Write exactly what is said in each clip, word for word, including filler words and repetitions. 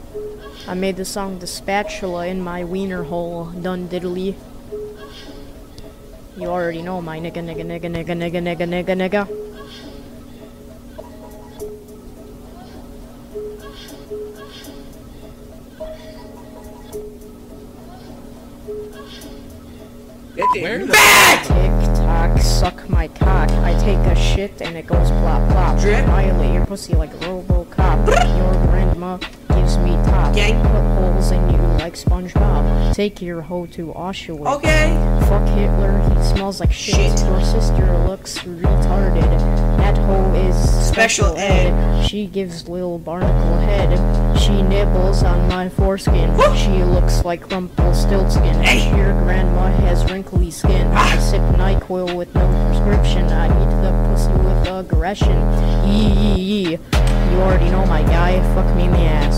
I made the song The Spatula in my wiener hole, done diddly. You already know my nigga nigga nigga nigga nigga nigga nigga nigga. Where the Tick tock, suck my cock. I take a shit and it goes plop plop. Drip. Violate your pussy like RoboCop. Your grandma gives me top. Gang. Put holes in you like SpongeBob. Take your hoe to Auschwitz. Okay. Fuck Hitler, he smells like shit. Shit. Your sister looks retarded. That hoe is Special ed. She gives Lil Barnacle head. She nibbles on my foreskin. Woo. She looks like Rumpelstiltskin. Hey. Your grandma has wrinkly skin. Ah. I sip NyQuil with no prescription. I eat the pussy with aggression. Yee yee yee. You already know my guy. Fuck me in the ass.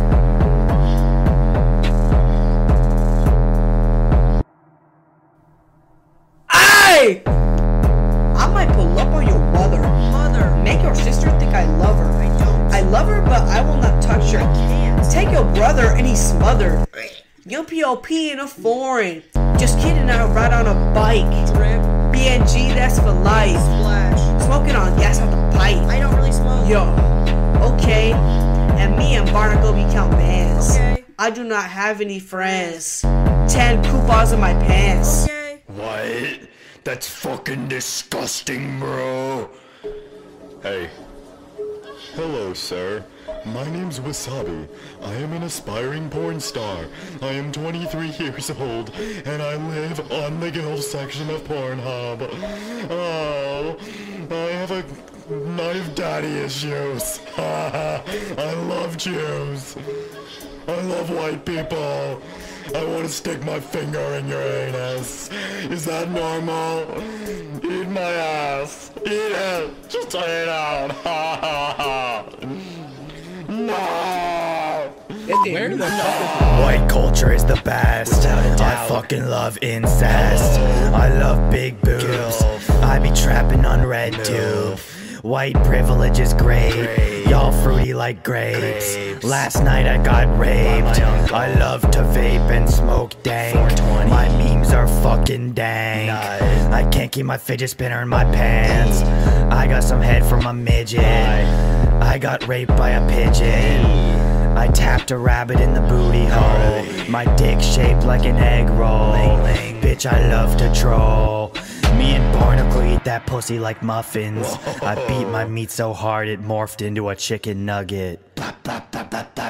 Hey! I might pull up on your mother. Mother. Make your sister think I love her. I don't. I love her, but I will not touch her. I can't. Take your brother and he's smothered. You'll P O P in a foreign. Just kidding, I ride on a bike. Drip. B N G, that's for life. Splash. Smoking on gas out the pipe. I don't really smoke. Yo. Okay. And me and Barnacle, we count bands. Okay. I do not have any friends. Ten coupons in my pants. Okay. What? That's fucking disgusting, bro. Hey. Hello, sir. My name's Wasabi. I am an aspiring porn star. I am twenty-three years old, and I live on the girls section of Pornhub. Oh, I have a knife daddy issues. I love Jews. I love white people. I want to stick my finger in your anus. Is that normal? Eat my ass. Eat it. Just eat it out. No. Where the fuck White culture is the best. I fucking love incest. I love big boobs. I be trapping on red tube. White privilege is great. Y'all fruity like grapes. Last night I got raped. I love to vape and smoke dank. My memes are fucking dank. I can't keep my fidget spinner in my pants. I got some head from a midget. I got raped by a pigeon. I tapped a rabbit in the booty hole. My dick shaped like an egg roll. Bitch, I love to troll. Me and Barnacle eat that pussy like muffins. I beat my meat so hard it morphed into a chicken nugget. Blah, blah, blah, blah, blah.